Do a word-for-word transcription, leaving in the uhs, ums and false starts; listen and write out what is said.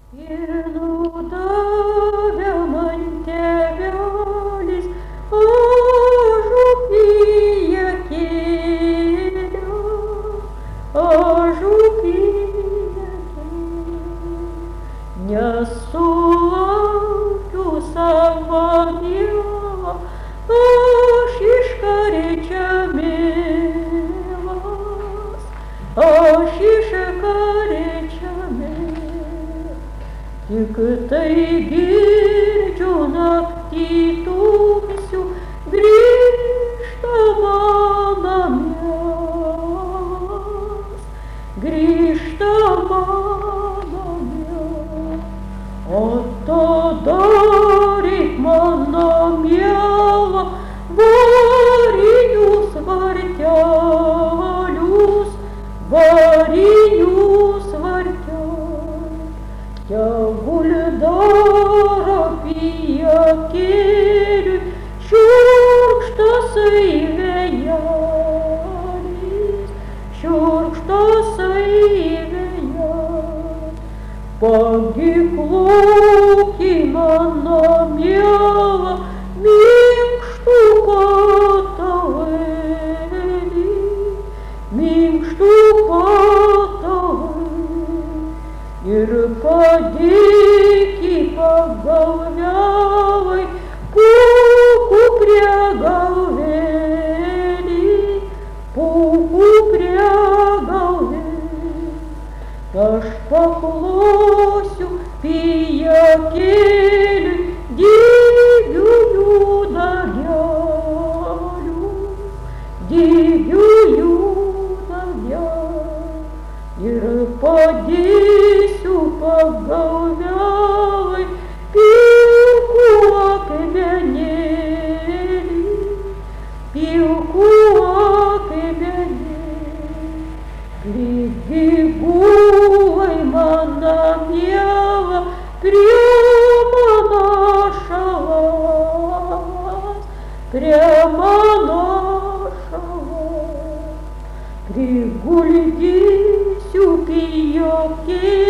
Ir nudavė man tėvelis ažupiją kėlę, ažupiją kėlę. Nesulaukiu savo Dievo, aš iškarečia mielas, aš iškarečia mielas. Tik tai girdžiu naktį tamsiu, grįžtama namie, grįžtama namie. O tada reik mano miela varinius vartelius, varinius vartelius. Tegul darapija kėliui šiurkštasai vėjelis, šiurkštasai vėjelis. Pagiklok į mano mielą minkštuką tavailį, minkštuką tavailį. Ir padėk į pagalvelai pūkų prie galvelį, pūkų prie galvelį. Aš paklosiu pijokėliui dygiųjų dagelių, dygiųjų dagelių. Ir padėsiu pagalvelai pilkų akmenėlį, pilkų akmenėlį. Lygi gulai mano miela prie mano šalas, prie mano šalas. Priguldysiu pijokėlį